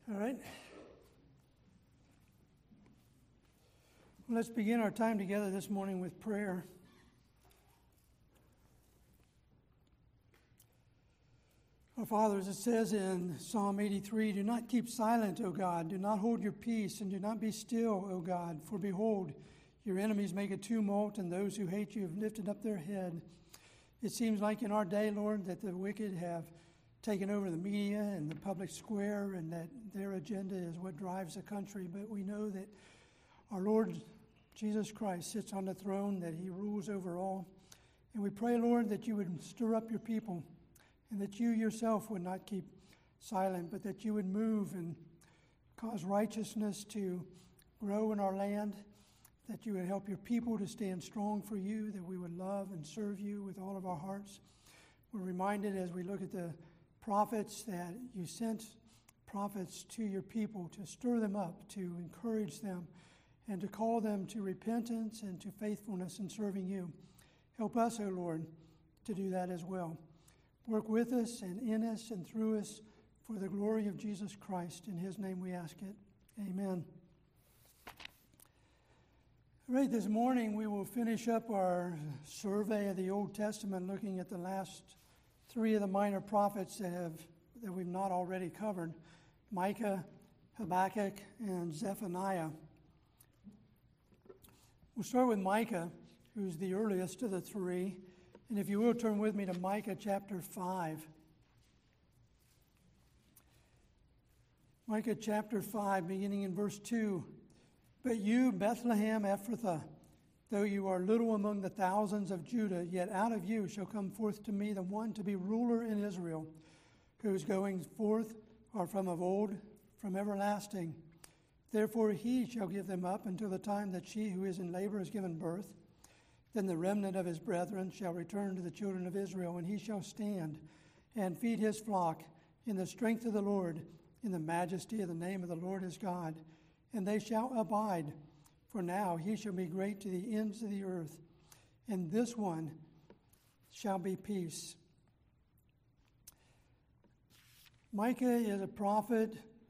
All right. Well, let's begin our time together this morning with prayer. Our Father, as it says in Psalm 83, do not keep silent, O God. Do not hold your peace, and do not be still, O God. For behold, your enemies make a tumult, and those who hate you have lifted up their head. It seems like in our day, Lord, that the wicked have taken over the media and the public square, and that their agenda is what drives the country. But we know that our Lord Jesus Christ sits on the throne, that he rules over all. And we pray, Lord, that you would stir up your people, and that you yourself would not keep silent, but that you would move and cause righteousness to grow in our land, that you would help your people to stand strong for you, that we would love and serve you with all of our hearts. We're reminded as we look at the prophets that you sent prophets to your people to stir them up, to encourage them, and to call them to repentance and to faithfulness in serving you. Help us, O Lord, to do that as well. Work with us and in us and through us for the glory of Jesus Christ. In his name we ask it. Amen. All right, this morning we will finish up our survey of the Old Testament, looking at the last three of the minor prophets that we've not already covered: Micah, Habakkuk, and Zephaniah. We'll start with Micah, who's the earliest of the three. And if you will, turn with me to Micah chapter 5. Micah chapter 5, beginning in verse 2. But you, Bethlehem Ephrathah, though you are little among the thousands of Judah, yet out of you shall come forth to me the one to be ruler in Israel, whose goings forth are from of old, from everlasting. Therefore he shall give them up until the time that she who is in labor is given birth. Then the remnant of his brethren shall return to the children of Israel, and he shall stand and feed his flock in the strength of the Lord, in the majesty of the name of the Lord his God. And they shall abide, for now he shall be great to the ends of the earth, and this one shall be peace. Micah is a prophet,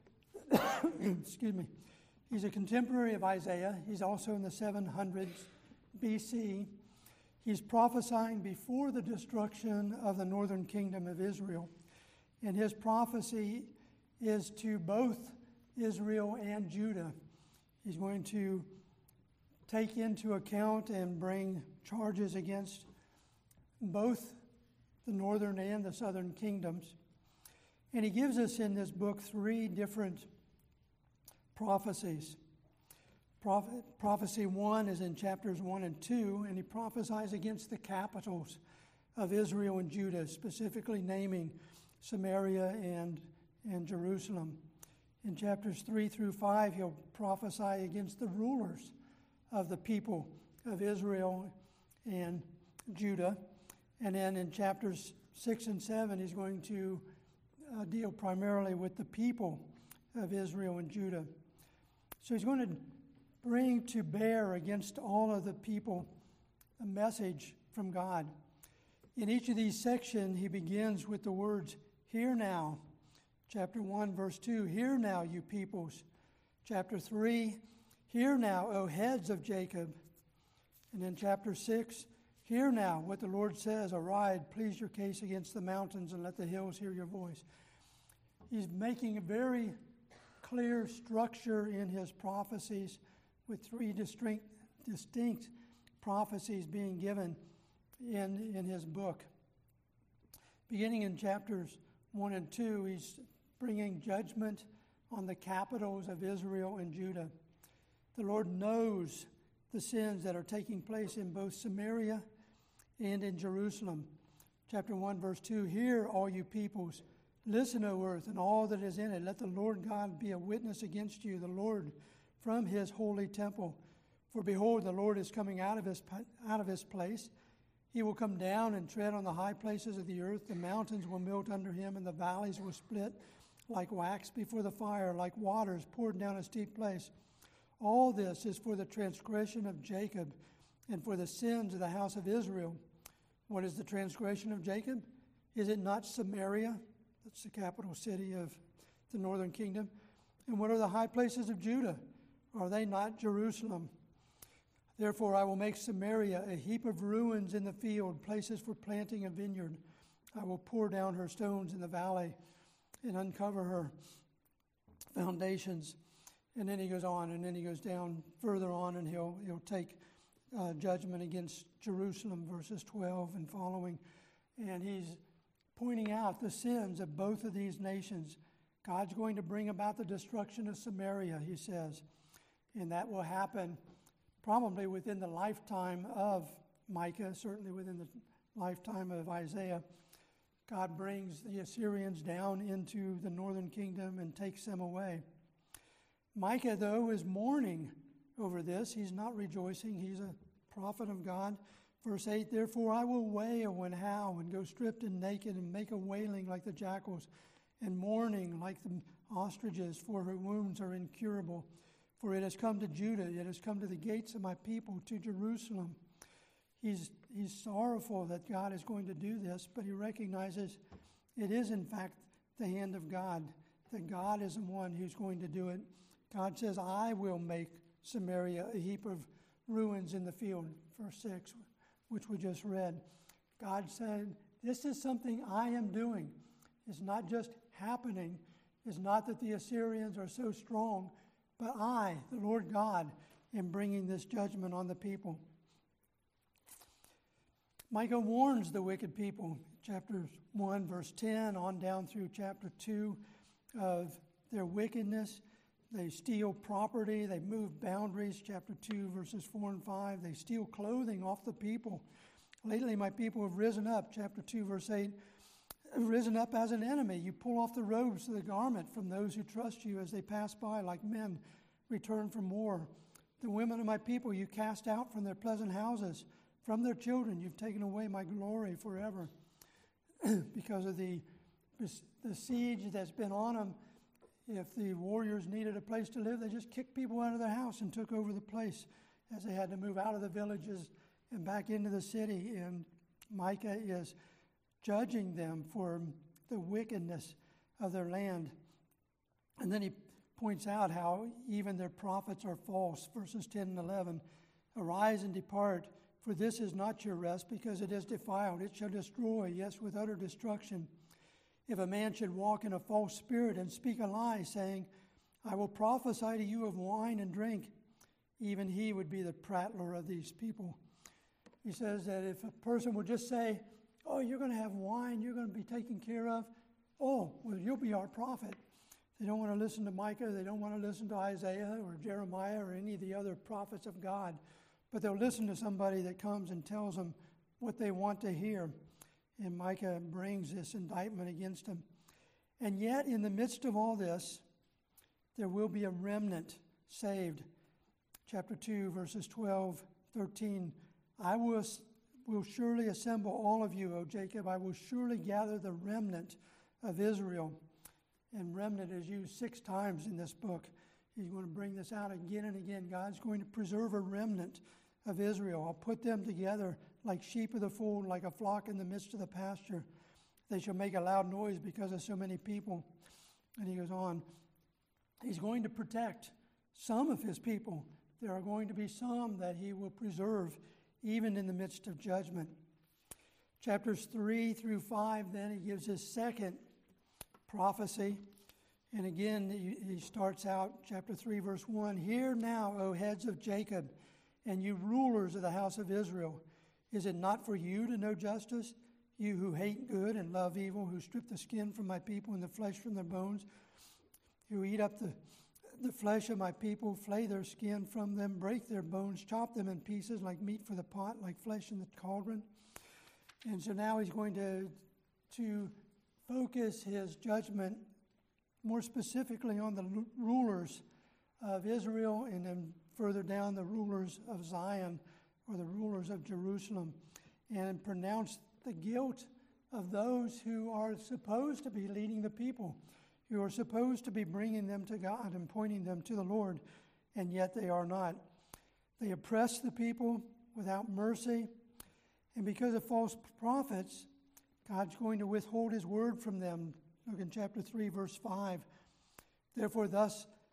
excuse me, he's a contemporary of Isaiah. He's also in the 700s BC. He's prophesying before the destruction of the northern kingdom of Israel. And his prophecy is to both Israel and Judah. He's going to take into account and bring charges against both the northern and the southern kingdoms. And he gives us in this book three different prophecies. Prophecy 1 is in chapters 1 and 2, and he prophesies against the capitals of Israel and Judah, specifically naming Samaria and Jerusalem. In chapters 3 through 5, he'll prophesy against the rulers of the people of Israel and Judah. And then in chapters 6 and 7, he's going to deal primarily with the people of Israel and Judah. So he's going to bring to bear against all of the people a message from God. In each of these sections, he begins with the words, "Hear now." Chapter 1, verse 2, "Hear now, you peoples." Chapter 3, "Hear now, O heads of Jacob." And then chapter 6, "Hear now what the Lord says, arise, plead your case against the mountains, and let the hills hear your voice." He's making a very clear structure in his prophecies, with three distinct prophecies being given in his book. Beginning in chapters 1 and 2, he's bringing judgment on the capitals of Israel and Judah. The Lord knows the sins that are taking place in both Samaria and in Jerusalem. Chapter 1, verse 2, "Hear, all you peoples, listen, O earth, and all that is in it. Let the Lord God be a witness against you, the Lord from his holy temple. For behold, the Lord is coming out of his place. He will come down and tread on the high places of the earth. The mountains will melt under him, and the valleys will split like wax before the fire, like waters poured down a steep place. All this is for the transgression of Jacob and for the sins of the house of Israel." What is the transgression of Jacob? Is it not Samaria? That's the capital city of the northern kingdom. And what are the high places of Judah? Are they not Jerusalem? Therefore I will make Samaria a heap of ruins in the field, places for planting a vineyard. I will pour down her stones in the valley and uncover her foundations. And then he goes on, and then he goes down further on, and he'll take judgment against Jerusalem, verses 12 and following. And he's pointing out the sins of both of these nations. God's going to bring about the destruction of Samaria, he says. And that will happen probably within the lifetime of Micah, certainly within the lifetime of Isaiah. God brings the Assyrians down into the northern kingdom and takes them away. Micah, though, is mourning over this. He's not rejoicing. He's a prophet of God. Verse 8, therefore I will wail and howl and go stripped and naked and make a wailing like the jackals and mourning like the ostriches, for her wounds are incurable. For it has come to Judah, it has come to the gates of my people, to Jerusalem. He's sorrowful that God is going to do this, but he recognizes it is in fact the hand of God, that God is the one who's going to do it. God says, I will make Samaria a heap of ruins in the field, verse 6, which we just read. God said, this is something I am doing. It's not just happening. It's not that the Assyrians are so strong, but I, the Lord God, am bringing this judgment on the people. Micah warns the wicked people, chapter 1, verse 10, on down through chapter 2, of their wickedness. They steal property. They move boundaries, chapter 2, verses 4 and 5. They steal clothing off the people. Lately, my people have risen up, chapter 2, verse 8, risen up as an enemy. You pull off the robes of the garment from those who trust you as they pass by, like men return from war. The women of my people you cast out from their pleasant houses. From their children you've taken away my glory forever. Because of the siege that's been on them, if the warriors needed a place to live, they just kicked people out of their house and took over the place, as they had to move out of the villages and back into the city. And Micah is judging them for the wickedness of their land. And then he points out how even their prophets are false. Verses 10 and 11, arise and depart, for this is not your rest, because it is defiled. It shall destroy, yes, with utter destruction. If a man should walk in a false spirit and speak a lie, saying, I will prophesy to you of wine and drink, even he would be the prattler of these people. He says that if a person would just say, oh, you're going to have wine, you're going to be taken care of, oh, well, you'll be our prophet. They don't want to listen to Micah, they don't want to listen to Isaiah or Jeremiah or any of the other prophets of God, but they'll listen to somebody that comes and tells them what they want to hear. And Micah brings this indictment against them. And yet, in the midst of all this, there will be a remnant saved. Chapter 2, verses 12, 13. I will surely assemble all of you, O Jacob. I will surely gather the remnant of Israel. And remnant is used 6 times in this book. He's going to bring this out again and again. God's going to preserve a remnant of Israel. I'll put them together like sheep of the fold, like a flock in the midst of the pasture. They shall make a loud noise because of so many people. And he goes on. He's going to protect some of his people. There are going to be some that he will preserve even in the midst of judgment. Chapters 3 through 5, then he gives his second prophecy. And again, he starts out, chapter 3, verse 1, hear now, O heads of Jacob, and you rulers of the house of Israel. Is it not for you to know justice? You who hate good and love evil, who strip the skin from my people and the flesh from their bones, who eat up the flesh of my people, flay their skin from them, break their bones, chop them in pieces like meat for the pot, like flesh in the cauldron. And so now he's going to focus his judgment more specifically on the rulers of Israel, and then further down the rulers of Zion, or the rulers of Jerusalem, and pronounce the guilt of those who are supposed to be leading the people, who are supposed to be bringing them to God and pointing them to the Lord, and yet they are not. They oppress the people without mercy, and because of false prophets, God's going to withhold his word from them. Look in chapter 3, verse 5. Therefore, thus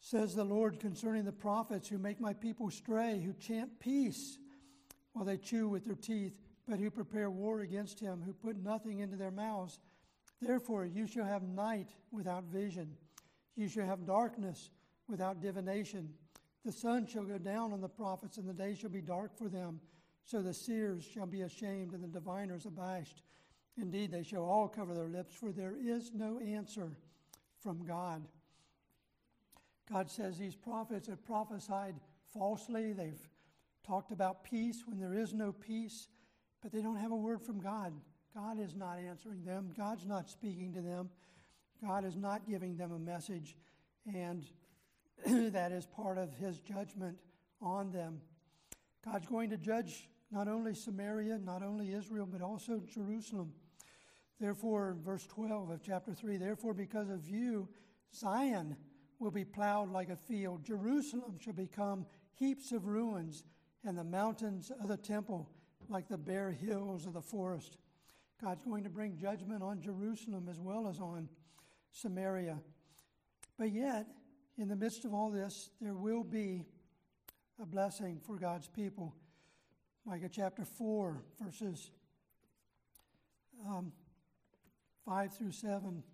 Says the Lord concerning the prophets who make my people stray, who chant peace while they chew with their teeth, but who prepare war against him, who put nothing into their mouths. Therefore you shall have night without vision. You shall have darkness without divination. The sun shall go down on the prophets, and the day shall be dark for them. So the seers shall be ashamed, and the diviners abashed. Indeed, they shall all cover their lips, for there is no answer from God. God says these prophets have prophesied falsely. They've talked about peace when there is no peace, but they don't have a word from God. God is not answering them. God's not speaking to them. God is not giving them a message, and that is part of his judgment on them. God's going to judge not only Samaria, not only Israel, but also Jerusalem. Therefore, verse 12 of chapter 3, therefore because of you, Zion will be plowed like a field. Jerusalem shall become heaps of ruins, and the mountains of the temple like the bare hills of the forest. God's going to bring judgment on Jerusalem as well as on Samaria. But yet, in the midst of all this, there will be a blessing for God's people. Micah chapter 4, verses 5 through 7.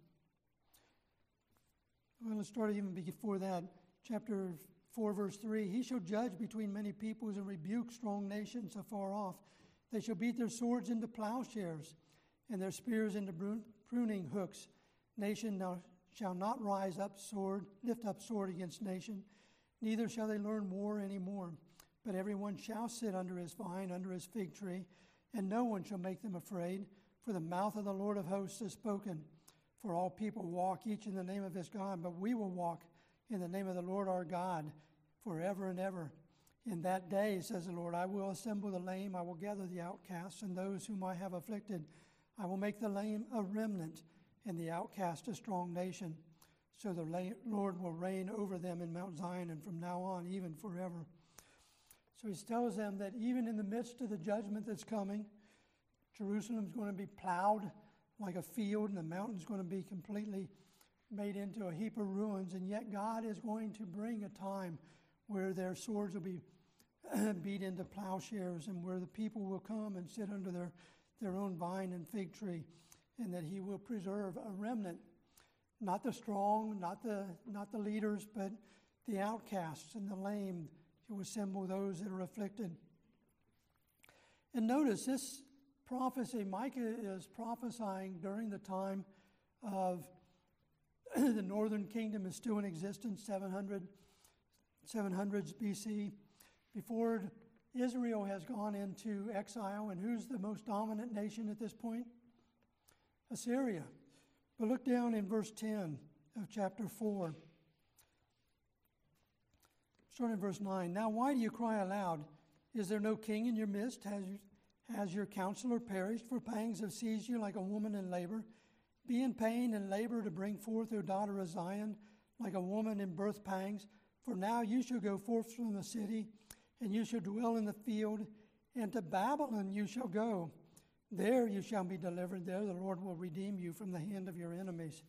Well, let's start even before that. Chapter 4, verse 3. He shall judge between many peoples and rebuke strong nations afar off. They shall beat their swords into plowshares and their spears into pruning hooks. Nation shall not lift up sword against nation, neither shall they learn war any more. But everyone shall sit under his vine, under his fig tree, and no one shall make them afraid, for the mouth of the Lord of hosts has spoken. For all people walk each in the name of his God, but we will walk in the name of the Lord our God forever and ever. In that day, says the Lord, I will assemble the lame, I will gather the outcasts, and those whom I have afflicted. I will make the lame a remnant, and the outcast a strong nation. So the Lord will reign over them in Mount Zion, and from now on, even forever. So he tells them that even in the midst of the judgment that's coming, Jerusalem's going to be plowed like a field, and the mountain's going to be completely made into a heap of ruins. And yet God is going to bring a time where their swords will be beat into plowshares, and where the people will come and sit under their own vine and fig tree, and that he will preserve a remnant, not the strong, not the leaders, but the outcasts and the lame. He will assemble those that are afflicted. And notice this prophecy, Micah is prophesying during the time of the northern kingdom is still in existence, 700s BC, before Israel has gone into exile. And who's the most dominant nation at this point? Assyria. But look down in verse 10 of chapter 4. Starting in verse 9. Now why do you cry aloud? Is there no king in your midst? Has your counselor perished? For pangs have seized you like a woman in labor. Be in pain and labor to bring forth, O daughter of Zion, like a woman in birth pangs. For now you shall go forth from the city, and you shall dwell in the field, and to Babylon you shall go. There you shall be delivered. There the Lord will redeem you from the hand of your enemies.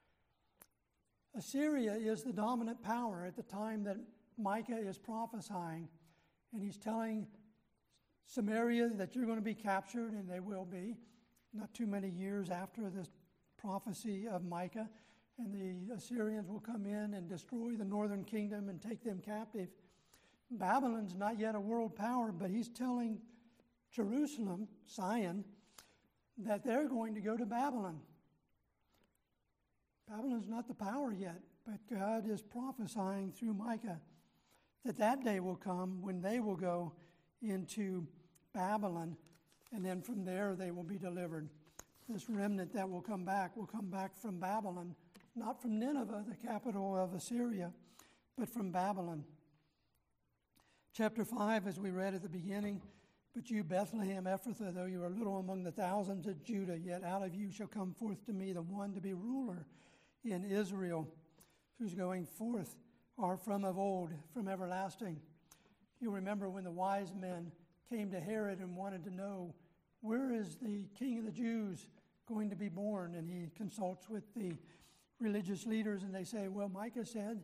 Assyria is the dominant power at the time that Micah is prophesying, and he's telling Samaria that you're going to be captured, and they will be, not too many years after this prophecy of Micah, and the Assyrians will come in and destroy the northern kingdom and take them captive. Babylon's not yet a world power, but he's telling Jerusalem, Zion, that they're going to go to Babylon. Babylon's not the power yet, but God is prophesying through Micah that day will come when they will go into Babylon, and then from there they will be delivered. This remnant that will come back from Babylon, not from Nineveh, the capital of Assyria, but from Babylon. Chapter 5, as we read at the beginning, but you, Bethlehem Ephrathah, though you are little among the thousands of Judah, yet out of you shall come forth to me the one to be ruler in Israel, whose going forth are from of old, from everlasting. You remember when the wise men came to Herod and wanted to know, where is the king of the Jews going to be born? And he consults with the religious leaders, and they say, well, Micah said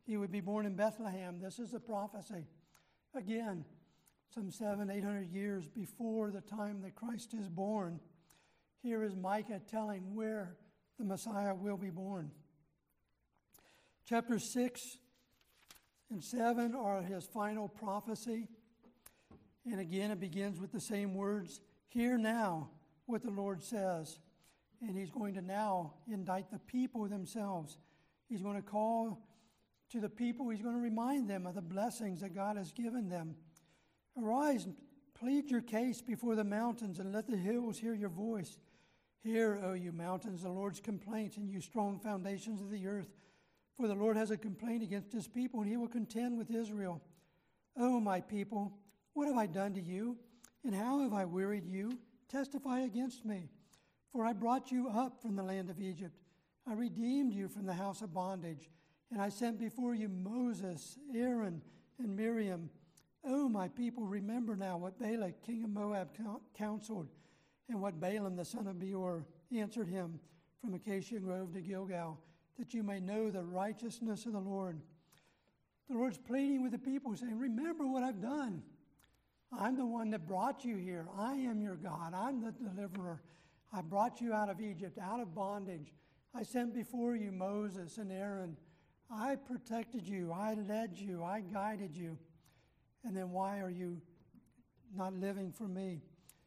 He would be born in Bethlehem. This is a prophecy. Again, some 700-800 years before the time that Christ is born, here is Micah telling where the Messiah will be born. Chapters 6 and 7 are his final prophecy. And again, it begins with the same words, "Hear now what the Lord says." And he's going to now indict the people themselves. He's going to call to the people. He's going to remind them of the blessings that God has given them. "Arise, plead your case before the mountains, and let the hills hear your voice. Hear, O you mountains, the Lord's complaint, and you strong foundations of the earth. For the Lord has a complaint against his people, and he will contend with Israel. O my people, what have I done to you? And how have I wearied you? Testify against me. For I brought you up from the land of Egypt. I redeemed you from the house of bondage. And I sent before you Moses, Aaron, and Miriam. O my people, remember now what Balak, king of Moab, counseled, and what Balaam, the son of Beor, answered him from Acacia Grove to Gilgal, that you may know the righteousness of the Lord." The Lord's pleading with the people, saying, remember what I've done. I'm the one that brought you here. I am your God. I'm the deliverer. I brought you out of Egypt, out of bondage. I sent before you Moses and Aaron. I protected you. I led you. I guided you. And then why are you not living for me?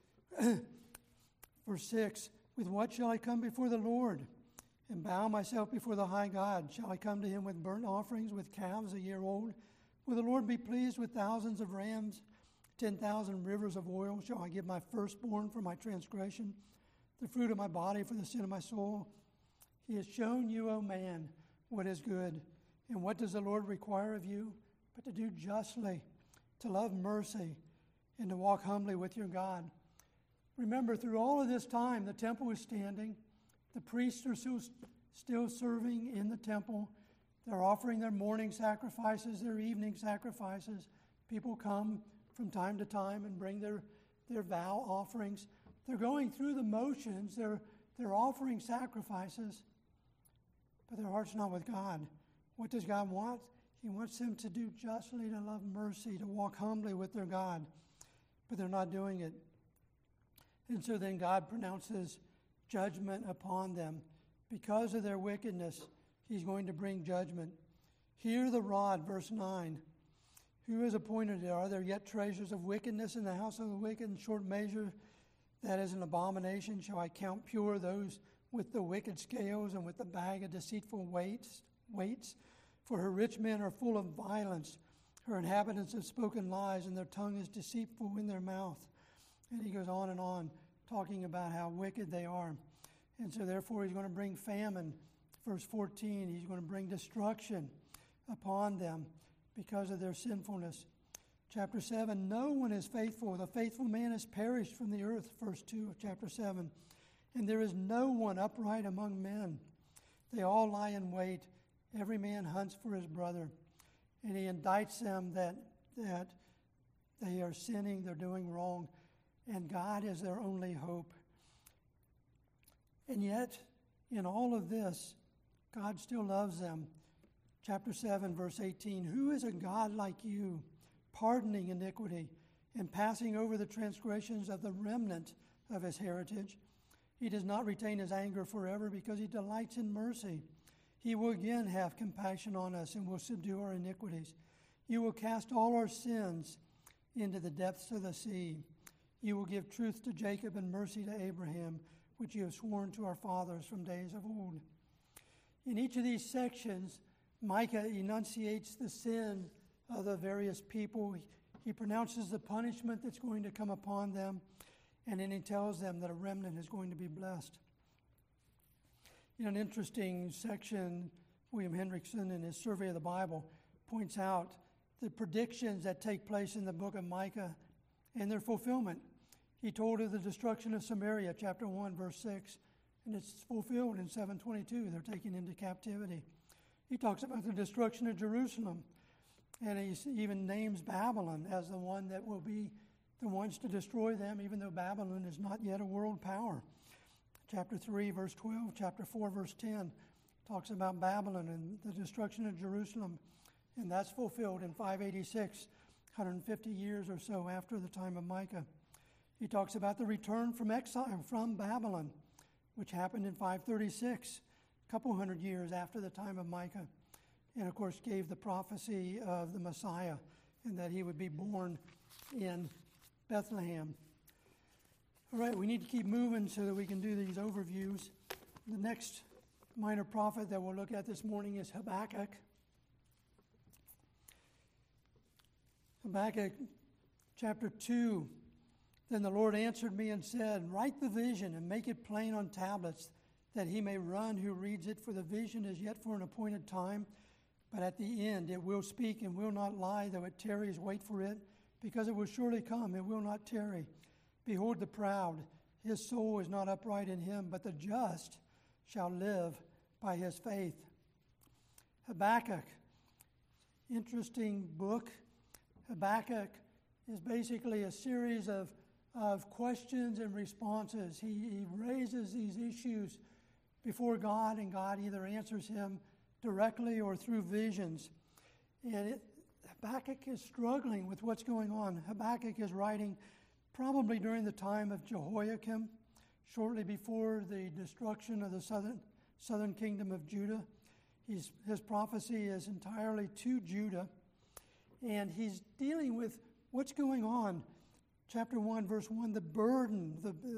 Verse 6, "With what shall I come before the Lord and bow myself before the high God? Shall I come to him with burnt offerings, with calves a year old? Will the Lord be pleased with thousands of rams, 10,000 rivers of oil? Shall I give my firstborn for my transgression, the fruit of my body for the sin of my soul? He has shown you, O man, what is good. And what does the Lord require of you? But to do justly, to love mercy, and to walk humbly with your God." Remember, through all of this time, the temple is standing. The priests are still serving in the temple. They're offering their morning sacrifices, their evening sacrifices. People come from time to time and bring their vow offerings. They're going through the motions. They're offering sacrifices, but their heart's not with God. What does God want? He wants them to do justly, to love mercy, to walk humbly with their God, but they're not doing it. And so then God pronounces judgment upon them. Because of their wickedness, he's going to bring judgment. "Hear the rod," verse 9. "Who has appointed it? Are there yet treasures of wickedness in the house of the wicked? In short measure, that is an abomination. Shall I count pure those with the wicked scales and with the bag of deceitful weights? For her rich men are full of violence. Her inhabitants have spoken lies, and their tongue is deceitful in their mouth." And he goes on, talking about how wicked they are. And so therefore he's going to bring famine. Verse 14, he's going to bring destruction upon them because of their sinfulness. Chapter 7, "No one is faithful. The faithful man has perished from the earth." Verse 2 of chapter 7. "And there is no one upright among men. They all lie in wait. Every man hunts for his brother." And he indicts them that they are sinning, they're doing wrong, and God is their only hope. And yet, in all of this, God still loves them. Chapter 7, verse 18, "Who is a God like you, pardoning iniquity and passing over the transgressions of the remnant of his heritage? He does not retain his anger forever because he delights in mercy. He will again have compassion on us and will subdue our iniquities. You will cast all our sins into the depths of the sea. You will give truth to Jacob and mercy to Abraham, which you have sworn to our fathers from days of old." In each of these sections, Micah enunciates the sin of the various people. He pronounces the punishment that's going to come upon them, and then he tells them that a remnant is going to be blessed. In an interesting section, William Hendrickson, in his Survey of the Bible, points out the predictions that take place in the book of Micah and their fulfillment. He told of the destruction of Samaria, chapter 1, verse 6, and it's fulfilled in 722. They're taken into captivity. He talks about the destruction of Jerusalem, and he even names Babylon as the one that will be the ones to destroy them, even though Babylon is not yet a world power. Chapter 3, verse 12, chapter 4, verse 10 talks about Babylon and the destruction of Jerusalem, and that's fulfilled in 586, 150 years or so after the time of Micah. He talks about the return from exile from Babylon, which happened in 536, a couple hundred years after the time of Micah, and of course gave the prophecy of the Messiah and that he would be born in Bethlehem. All right, we need to keep moving so that we can do these overviews. The next minor prophet that we'll look at this morning is Habakkuk. Habakkuk chapter 2. Then the Lord answered me and said, write the vision and make it plain on tablets, that he may run who reads it, for the vision is yet for an appointed time. But at the end it will speak and will not lie, though it tarries, wait for it, because it will surely come, it will not tarry. Behold the proud, his soul is not upright in him, but the just shall live by his faith. Habakkuk, interesting book. Habakkuk is basically a series of questions and responses. He raises these issues before God, and God either answers him directly or through visions. And Habakkuk is struggling with what's going on. Habakkuk is writing probably during the time of Jehoiakim, shortly before the destruction of the southern kingdom of Judah. His prophecy is entirely to Judah, and he's dealing with what's going on. Chapter 1, verse 1, the burden,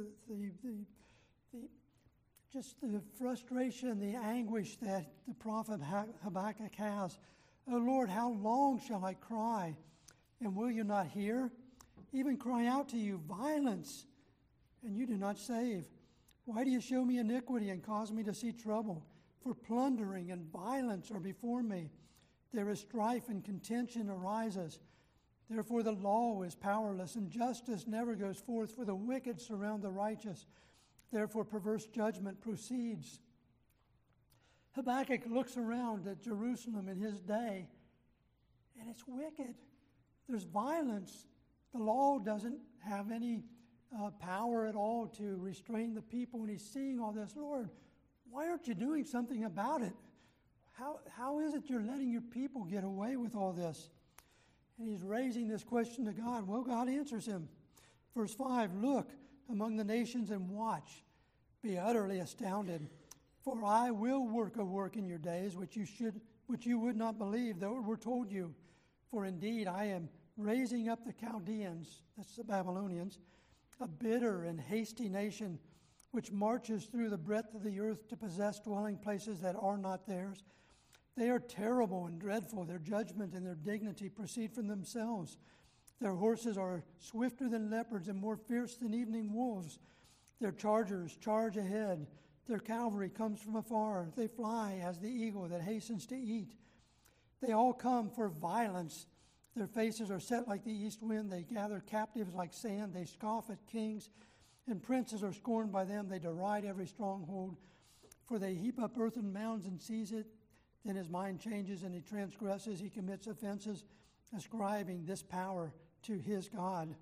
just the frustration, the anguish that the prophet Habakkuk has. O Lord, how long shall I cry, and will you not hear? Even cry out to you, violence, and you do not save. Why do you show me iniquity and cause me to see trouble? For plundering and violence are before me. There is strife and contention arises. Therefore the law is powerless, and justice never goes forth, for the wicked surround the righteous. Therefore perverse judgment proceeds. Habakkuk looks around at Jerusalem in his day, and it's wicked. There's violence. The law doesn't have any power at all to restrain the people, and he's seeing all this. Lord, why aren't you doing something about it? How is it you're letting your people get away with all this? And he's raising this question to God. Well, God answers him. Verse 5, look among the nations and watch. Be utterly astounded. For I will work a work in your days which you would not believe, though it were told you. For indeed I am raising up the Chaldeans, that's the Babylonians, a bitter and hasty nation, which marches through the breadth of the earth to possess dwelling places that are not theirs. They are terrible and dreadful. Their judgment and their dignity proceed from themselves. Their horses are swifter than leopards and more fierce than evening wolves. Their chargers charge ahead. Their cavalry comes from afar. They fly as the eagle that hastens to eat. They all come for violence. Their faces are set like the east wind. They gather captives like sand. They scoff at kings, and princes are scorned by them. They deride every stronghold, for they heap up earthen mounds and seize it. Then his mind changes and he transgresses. He commits offenses, ascribing this power to his God.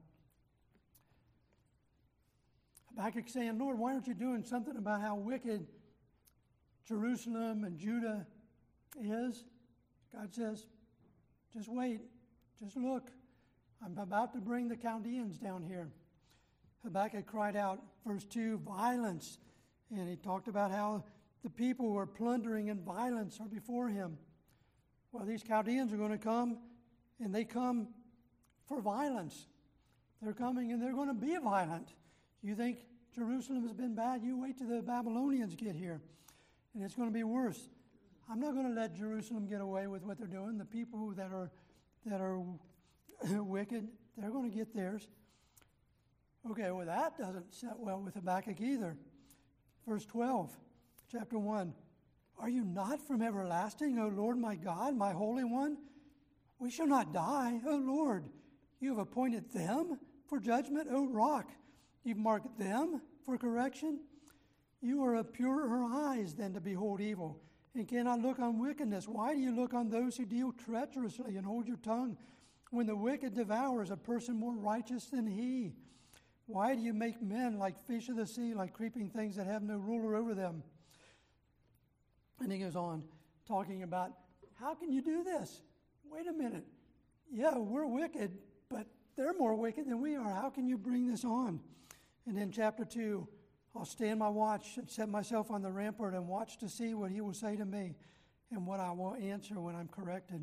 Habakkuk saying, Lord, why aren't you doing something about how wicked Jerusalem and Judah is? God says, just wait, just look. I'm about to bring the Chaldeans down here. Habakkuk cried out, verse 2, violence. And he talked about how the people were plundering and violence are before him. Well, these Chaldeans are going to come, and they come for violence. They're coming and they're going to be violent. You think Jerusalem has been bad? You wait till the Babylonians get here, and it's going to be worse. I'm not going to let Jerusalem get away with what they're doing. The people that are wicked, they're going to get theirs. Okay, well, that doesn't set well with Habakkuk either. Verse 12, chapter 1. Are you not from everlasting, O Lord my God, my Holy One? We shall not die, O Lord. You have appointed them for judgment, O rock. You've marked them for correction. You are of purer eyes than to behold evil, and cannot look on wickedness. Why do you look on those who deal treacherously and hold your tongue when the wicked devours a person more righteous than he? Why do you make men like fish of the sea, like creeping things that have no ruler over them? And he goes on talking about, how can you do this? Wait a minute. Yeah, we're wicked, but they're more wicked than we are. How can you bring this on? And in chapter 2, I'll stand my watch and set myself on the rampart and watch to see what he will say to me and what I will answer when I'm corrected.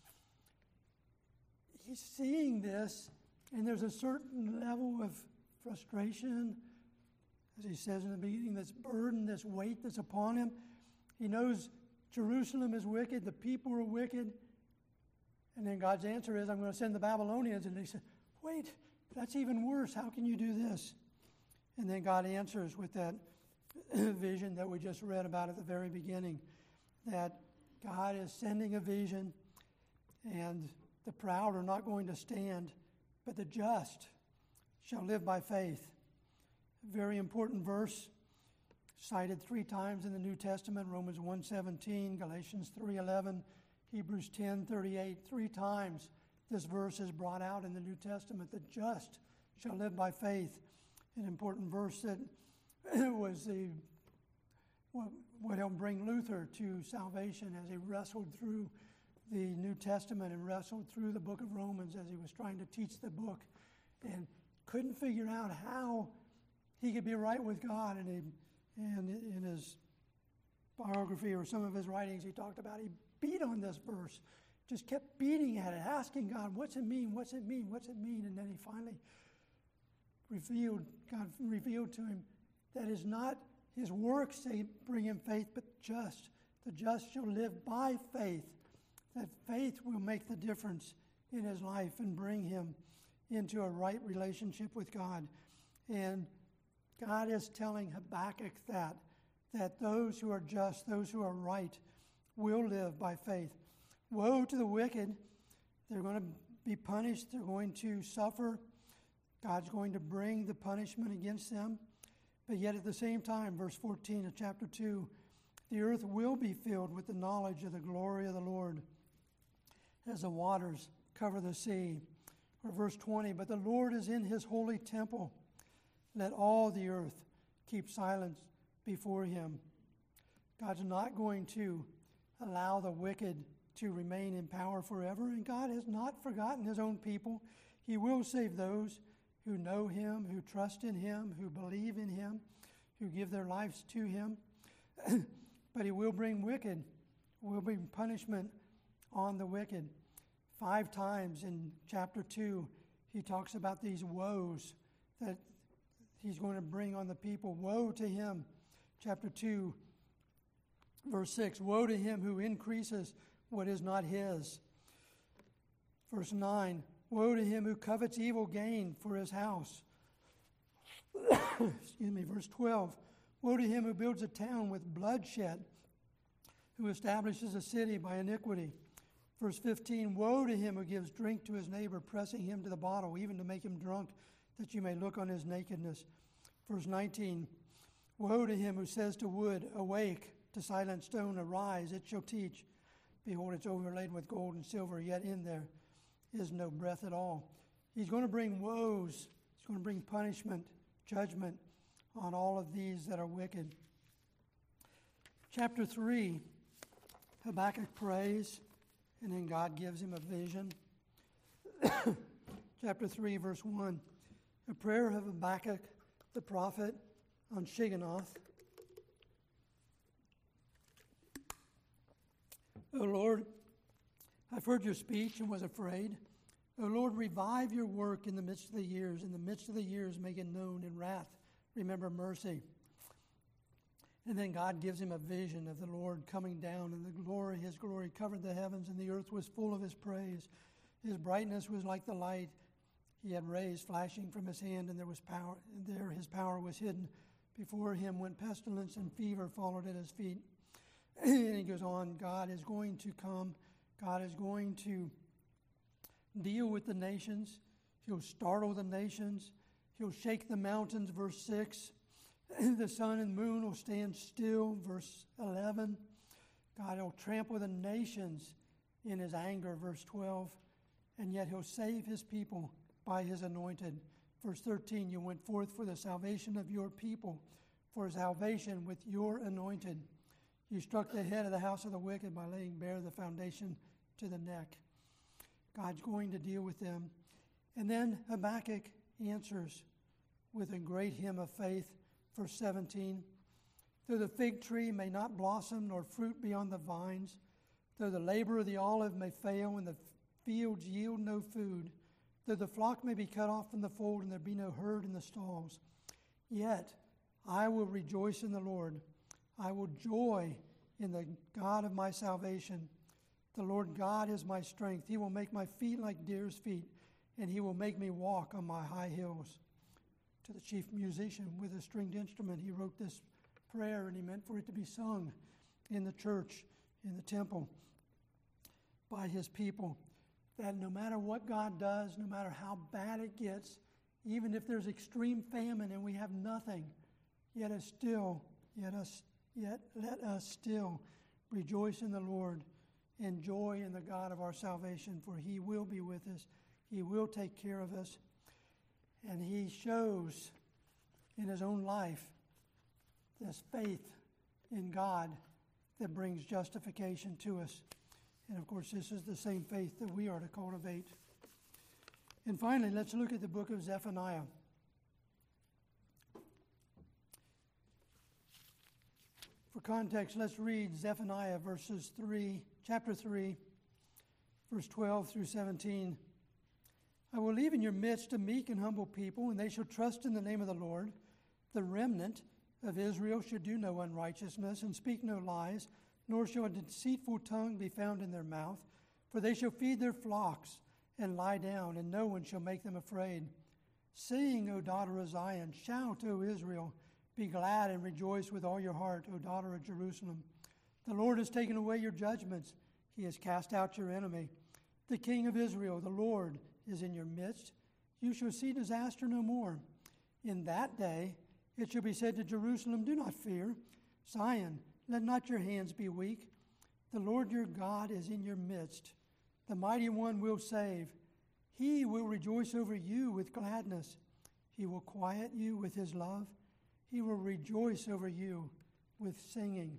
He's seeing this, and there's a certain level of frustration, as he says in the beginning, this burden, this weight that's upon him. He knows Jerusalem is wicked, the people are wicked, and then God's answer is, I'm going to send the Babylonians. And he said, wait, that's even worse. How can you do this? And then God answers with that vision that we just read about at the very beginning, that God is sending a vision, and the proud are not going to stand, but the just shall live by faith. A very important verse, cited 3 times in the New Testament, Romans 1:17, Galatians 3:11, Hebrews 10:38. 3 times this verse is brought out in the New Testament. The just shall live by faith. An important verse that was what helped bring Luther to salvation as he wrestled through the New Testament and wrestled through the book of Romans as he was trying to teach the book and couldn't figure out how he could be right with God. And in his biography or some of his writings, he talked about he beat on this verse, just kept beating at it, asking God, what's it mean, what's it mean, what's it mean? And then he finally God revealed to him that is not his works that bring him faith, but the just shall live by faith, that faith will make the difference in his life and bring him into a right relationship with God. And God is telling Habakkuk that those who are just, those who are right, will live by faith. Woe to the wicked. They're going to be punished. They're going to suffer. God's going to bring the punishment against them. But yet at the same time, verse 14 of chapter 2, the earth will be filled with the knowledge of the glory of the Lord as the waters cover the sea. Or verse 20, but the Lord is in his holy temple. Let all the earth keep silence before him. God's not going to allow the wicked to remain in power forever, and God has not forgotten his own people. He will save those who know him, who trust in him, who believe in him, who give their lives to him. But he will bring punishment on the wicked. 5 times in chapter 2, he talks about these woes that he's going to bring on the people. Woe to him. Chapter 2, verse 6, woe to him who increases what is not his. Verse 9, woe to him who covets evil gain for his house. Excuse me. Verse 12, woe to him who builds a town with bloodshed, who establishes a city by iniquity. Verse 15, woe to him who gives drink to his neighbor, pressing him to the bottle, even to make him drunk, that you may look on his nakedness. Verse 19, woe to him who says to wood, awake, to silent stone, arise, it shall teach. Behold, it's overlaid with gold and silver, yet in there is no breath at all. He's going to bring woes. He's going to bring punishment, judgment on all of these that are wicked. Chapter 3, Habakkuk prays, and then God gives him a vision. Chapter 3, verse 1, a prayer of Habakkuk the prophet on Shigionoth. O Lord, I've heard your speech and was afraid. O Lord, revive your work in the midst of the years. In the midst of the years, make it known. In wrath, remember mercy. And then God gives him a vision of the Lord coming down, and his glory covered the heavens, and the earth was full of his praise. His brightness was like the light. He had rays flashing from his hand, and there was power. And there his power was hidden. Before him went pestilence, and fever followed at his feet. And he goes on, God is going to come. God is going to deal with the nations. He'll startle the nations. He'll shake the mountains, verse 6. The sun and moon will stand still, verse 11. God will trample the nations in his anger, verse 12. And yet he'll save his people by his anointed. Verse 13, you went forth for the salvation of your people, for salvation with your anointed. You struck the head of the house of the wicked by laying bare the foundation to the neck. God's going to deal with them. And then Habakkuk answers with a great hymn of faith, verse 17. Though the fig tree may not blossom, nor fruit be on the vines, though the labor of the olive may fail, and the fields yield no food, though the flock may be cut off from the fold, and there be no herd in the stalls, yet I will rejoice in the Lord. I will joy in the God of my salvation. The Lord God is my strength. He will make my feet like deer's feet, and he will make me walk on my high hills. To the chief musician with a stringed instrument, he wrote this prayer, and he meant for it to be sung in the church, in the temple, by his people, that no matter what God does, no matter how bad it gets, even if there's extreme famine and we have nothing, yet let us still rejoice in the Lord and joy in the God of our salvation, for he will be with us. He will take care of us. And he shows in his own life this faith in God that brings justification to us. And of course, this is the same faith that we are to cultivate. And finally, let's look at the book of Zephaniah. For context, let's read Zephaniah chapter 3, verse 12 through 17. I will leave in your midst a meek and humble people, and they shall trust in the name of the Lord. The remnant of Israel shall do no unrighteousness and speak no lies, nor shall a deceitful tongue be found in their mouth. For they shall feed their flocks and lie down, and no one shall make them afraid. Sing, O daughter of Zion, shout, O Israel, be glad and rejoice with all your heart, O daughter of Jerusalem. The Lord has taken away your judgments. He has cast out your enemy. The King of Israel, the Lord, is in your midst. You shall see disaster no more. In that day it shall be said to Jerusalem, do not fear. Zion, let not your hands be weak. The Lord your God is in your midst. The mighty one will save. He will rejoice over you with gladness. He will quiet you with his love. He will rejoice over you with singing.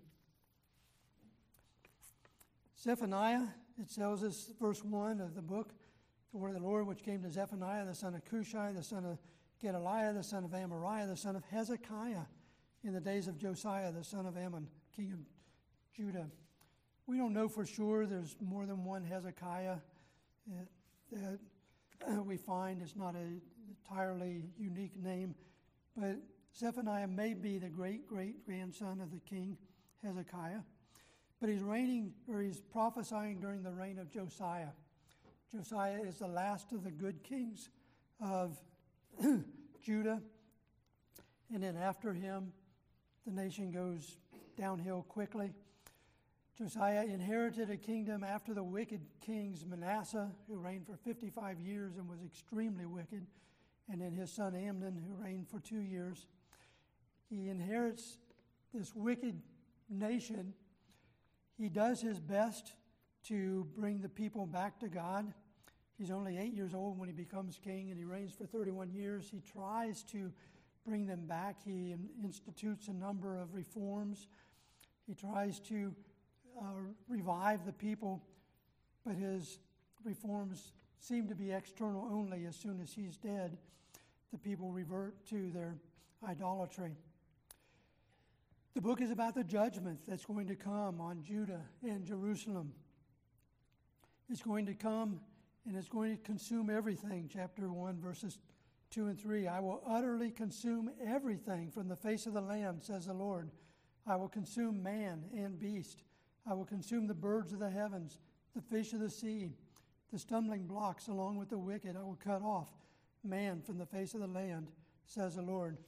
Zephaniah, it tells us, verse 1 of the book, the word of the Lord which came to Zephaniah, the son of Cushai, the son of Gedaliah, the son of Amariah, the son of Hezekiah, in the days of Josiah, the son of Ammon, king of Judah. We don't know for sure. There's more than one Hezekiah that we find. It's not an entirely unique name, but Zephaniah may be the great-great-grandson of the king Hezekiah, but he's prophesying during the reign of Josiah. Josiah is the last of the good kings of Judah, and then after him, the nation goes downhill quickly. Josiah inherited a kingdom after the wicked kings Manasseh, who reigned for 55 years and was extremely wicked, and then his son Amnon, who reigned for 2 years. He inherits this wicked nation. He does his best to bring the people back to God. He's only 8 years old when he becomes king, and he reigns for 31 years. He tries to bring them back. He institutes a number of reforms. He tries to revive the people, but his reforms seem to be external only. As soon as he's dead, the people revert to their idolatry. The book is about the judgment that's going to come on Judah and Jerusalem. It's going to come and it's going to consume everything. Chapter 1, verses 2 and 3. I will utterly consume everything from the face of the land, says the Lord. I will consume man and beast. I will consume the birds of the heavens, the fish of the sea, the stumbling blocks along with the wicked. I will cut off man from the face of the land, says the Lord.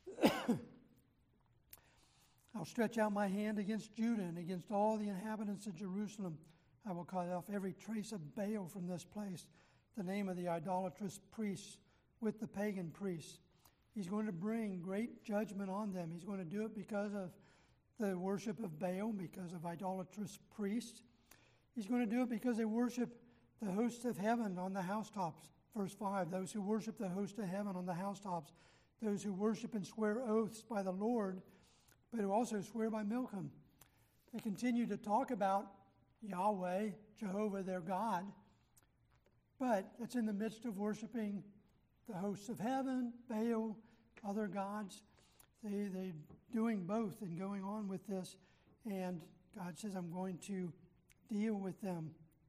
I'll stretch out my hand against Judah and against all the inhabitants of Jerusalem. I will cut off every trace of Baal from this place, the name of the idolatrous priests with the pagan priests. He's going to bring great judgment on them. He's going to do it because of the worship of Baal, because of idolatrous priests. He's going to do it because they worship the hosts of heaven on the housetops. Verse 5, those who worship the host of heaven on the housetops, those who worship and swear oaths by the Lord, but who also swear by Milcom, They continue to talk about Yahweh, Jehovah, their God, but it's in the midst of worshiping the hosts of heaven, Baal, other gods. They're doing both and going on with this, and God says, I'm going to deal with them.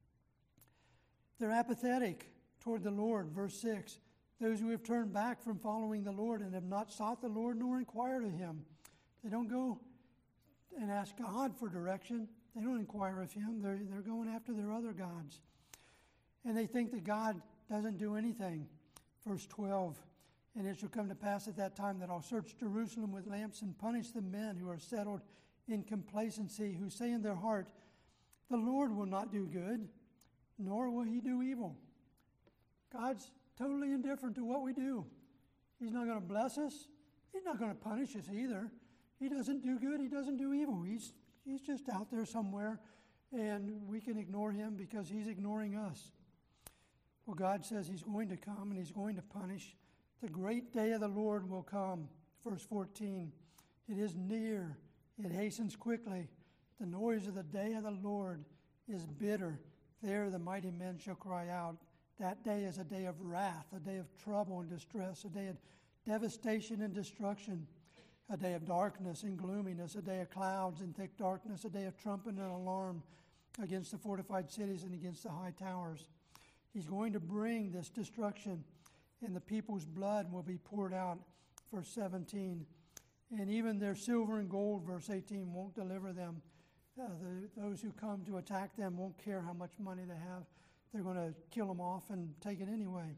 They're apathetic toward the Lord. Verse 6, those who have turned back from following the Lord and have not sought the Lord nor inquired of him. They don't go and ask God for direction. They don't inquire of him. They're going after their other gods. And they think that God doesn't do anything. Verse 12, and it shall come to pass at that time that I'll search Jerusalem with lamps and punish the men who are settled in complacency, who say in their heart, the Lord will not do good, nor will he do evil. God's totally indifferent to what we do. He's not going to bless us. He's not going to punish us either. He doesn't do good. He doesn't do evil. He's just out there somewhere, and we can ignore him because he's ignoring us. Well, God says he's going to come and he's going to punish. The great day of the Lord will come. Verse 14, it is near. It hastens quickly. The noise of the day of the Lord is bitter. There the mighty men shall cry out. That day is a day of wrath, a day of trouble and distress, a day of devastation and destruction, a day of darkness and gloominess, a day of clouds and thick darkness, a day of trumpet and alarm against the fortified cities and against the high towers. He's going to bring this destruction, and the people's blood will be poured out. Verse 17. And even their silver and gold, verse 18, won't deliver them. Those who come to attack them won't care how much money they have. They're going to kill them off and take it anyway.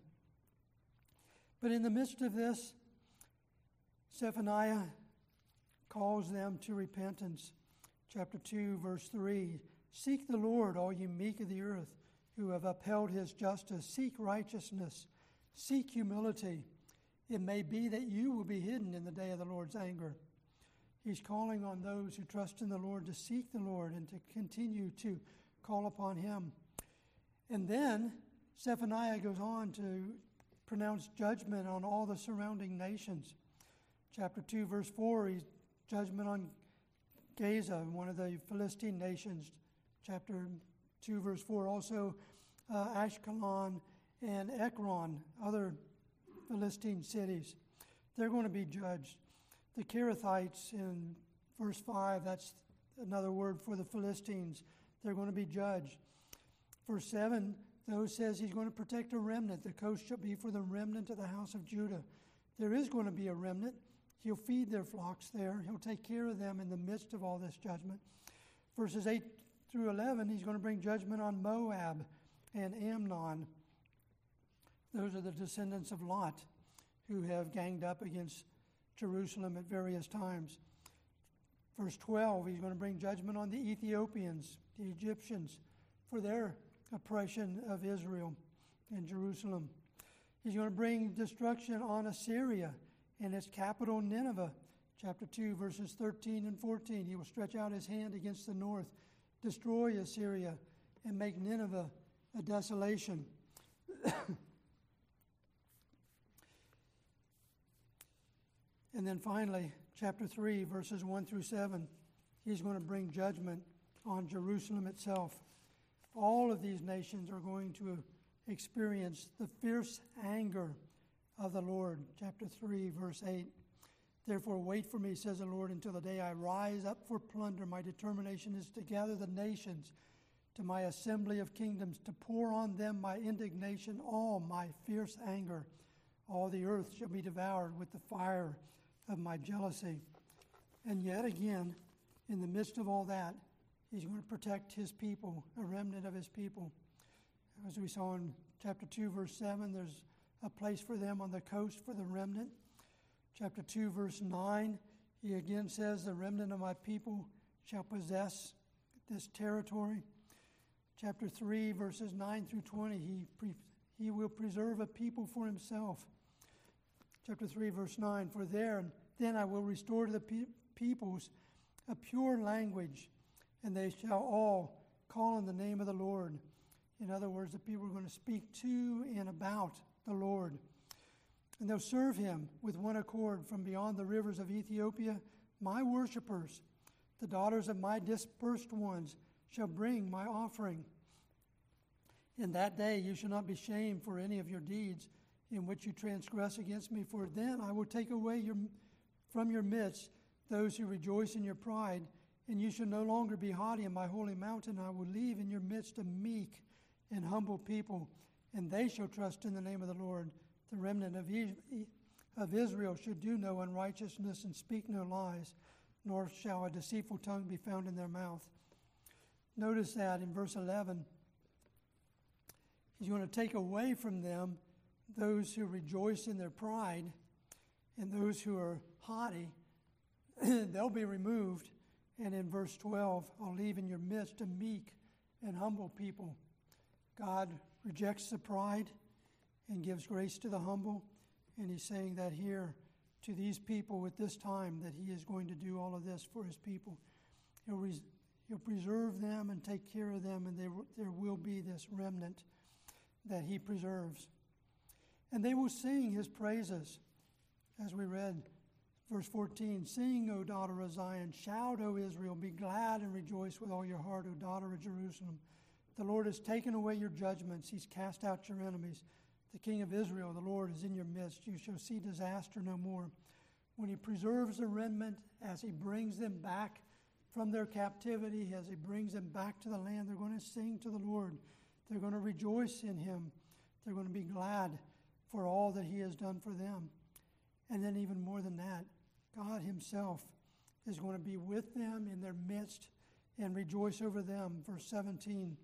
But in the midst of this, Zephaniah calls them to repentance. Chapter 2, verse 3. Seek the Lord, all you meek of the earth, who have upheld his justice. Seek righteousness. Seek humility. It may be that you will be hidden in the day of the Lord's anger. He's calling on those who trust in the Lord to seek the Lord and to continue to call upon him. And then Zephaniah goes on to pronounce judgment on all the surrounding nations. Chapter 2, verse 4, he's judgment on Gaza, one of the Philistine nations. Chapter 2, verse 4, also Ashkelon and Ekron, other Philistine cities. They're going to be judged. The Kerethites in verse 5, that's another word for the Philistines. They're going to be judged. Verse 7, though says he's going to protect a remnant. The coast shall be for the remnant of the house of Judah. There is going to be a remnant. He'll feed their flocks there. He'll take care of them in the midst of all this judgment. Verses 8 through 11, he's going to bring judgment on Moab and Ammon. Those are the descendants of Lot who have ganged up against Jerusalem at various times. Verse 12, he's going to bring judgment on the Ethiopians, the Egyptians, for their oppression of Israel and Jerusalem. He's going to bring destruction on Assyria and its capital Nineveh. Chapter 2, verses 13 and 14. He will stretch out his hand against the north, destroy Assyria, and make Nineveh a desolation. And then finally, chapter 3, verses 1 through 7, he's going to bring judgment on Jerusalem itself. All of these nations are going to experience the fierce anger of the Lord. Chapter 3, verse 8. Therefore, wait for me, says the Lord, until the day I rise up for plunder. My determination is to gather the nations to my assembly of kingdoms, to pour on them my indignation, all my fierce anger. All the earth shall be devoured with the fire of my jealousy. And yet again, in the midst of all that, he's going to protect his people, a remnant of his people. As we saw in chapter 2, verse 7, there's a place for them on the coast for the remnant. Chapter 2, verse 9, he again says, the remnant of my people shall possess this territory. Chapter 3, verses 9 through 20, he will preserve a people for himself. Chapter 3, verse 9, for then I will restore to the peoples a pure language, and they shall all call on the name of the Lord. In other words, the people are going to speak to and about the Lord. And they'll serve him with one accord from beyond the rivers of Ethiopia, my worshipers. The daughters of my dispersed ones shall bring my offering. In that day you shall not be shamed for any of your deeds in which you transgress against me, for then I will take away from your midst those who rejoice in your pride, and you shall no longer be haughty in my holy mountain. I will leave in your midst a meek and humble people, and they shall trust in the name of the Lord. The remnant of Israel shall do no unrighteousness and speak no lies, nor shall a deceitful tongue be found in their mouth. Notice that in verse 11, he's going to take away from them those who rejoice in their pride, and those who are haughty, they'll be removed. And in verse 12, I'll leave in your midst a meek and humble people. God rejects the pride and gives grace to the humble. And he's saying that here to these people at this time, that he is going to do all of this for his people. He'll preserve them and take care of them, and there will be this remnant that he preserves. And they will sing his praises, as we read verse 14. Sing, O daughter of Zion. Shout, O Israel. Be glad and rejoice with all your heart, O daughter of Jerusalem. The Lord has taken away your judgments. He's cast out your enemies. The King of Israel, the Lord, is in your midst. You shall see disaster no more. When he preserves the remnant, as he brings them back from their captivity, as he brings them back to the land, they're going to sing to the Lord. They're going to rejoice in him. They're going to be glad for all that he has done for them. And then even more than that, God himself is going to be with them in their midst and rejoice over them. Verse 17,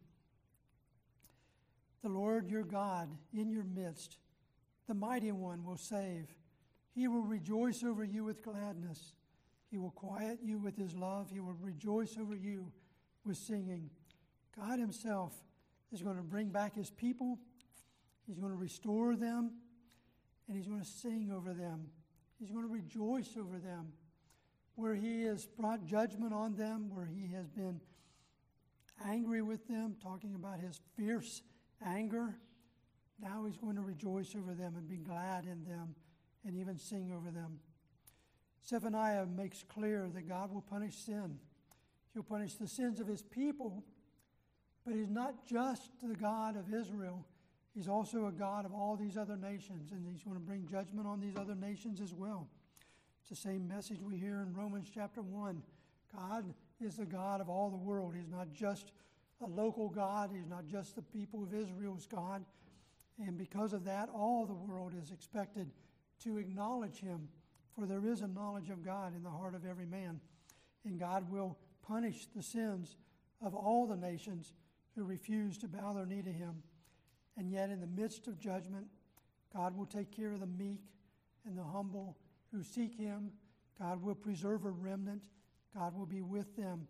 the Lord your God in your midst, the mighty one, will save. He will rejoice over you with gladness. He will quiet you with his love. He will rejoice over you with singing. God himself is going to bring back his people. He's going to restore them, and he's going to sing over them. He's going to rejoice over them. Where he has brought judgment on them, where he has been angry with them, talking about his fierce anger, now he's going to rejoice over them and be glad in them and even sing over them. Zephaniah makes clear that God will punish sin. He'll punish the sins of his people, but he's not just the God of Israel. He's also a God of all these other nations, and he's going to bring judgment on these other nations as well. It's the same message we hear in Romans chapter 1. God is the God of all the world. He's not just a local God. He's not just the people of Israel's God. And because of that, all the world is expected to acknowledge him, for there is a knowledge of God in the heart of every man. And God will punish the sins of all the nations who refuse to bow their knee to him. And yet in the midst of judgment, God will take care of the meek and the humble who seek him. God will preserve a remnant. God will be with them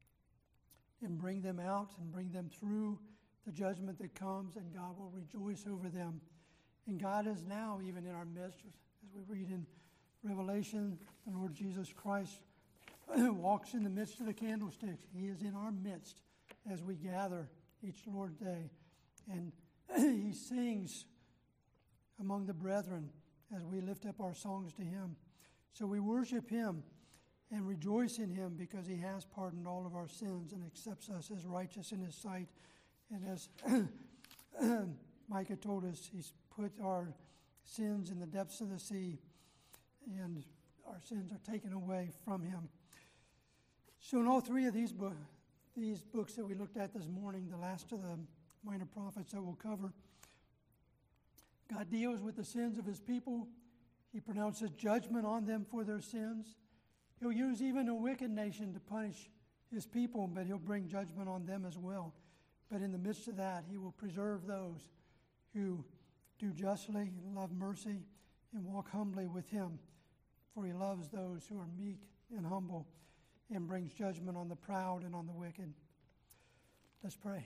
and bring them out and bring them through the judgment that comes, and God will rejoice over them. And God is now even in our midst. As we read in Revelation, the Lord Jesus Christ walks in the midst of the candlesticks. He is in our midst as we gather each Lord's Day. And he sings among the brethren as we lift up our songs to him. So we worship him and rejoice in him because he has pardoned all of our sins and accepts us as righteous in his sight. And as Micah told us, he's put our sins in the depths of the sea, and our sins are taken away from him. So in all three of these books that we looked at this morning, the last of the minor prophets that we'll cover, God deals with the sins of his people. He pronounces judgment on them for their sins. He'll use even a wicked nation to punish his people, but he'll bring judgment on them as well. But in the midst of that, he will preserve those who do justly and love mercy and walk humbly with him, for he loves those who are meek and humble and brings judgment on the proud and on the wicked. Let's pray.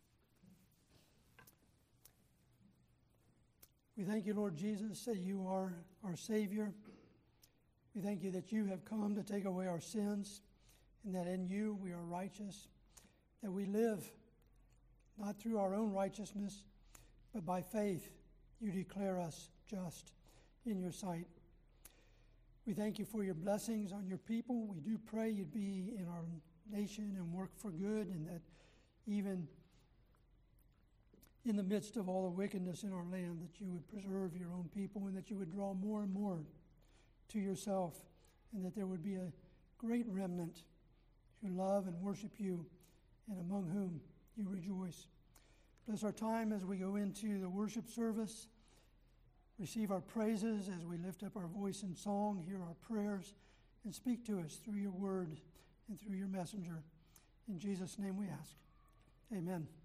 We thank you, Lord Jesus, that you are our Savior. We thank you that you have come to take away our sins, and that in you we are righteous, that we live not through our own righteousness, but by faith you declare us just in your sight. We thank you for your blessings on your people. We do pray you'd be in our nation and work for good, and that even in the midst of all the wickedness in our land, that you would preserve your own people and that you would draw more and more to yourself, and that there would be a great remnant who love and worship you and among whom you rejoice. Bless our time as we go into the worship service. Receive our praises as we lift up our voice in song, hear our prayers, and speak to us through your word and through your messenger. In Jesus' name we ask. Amen.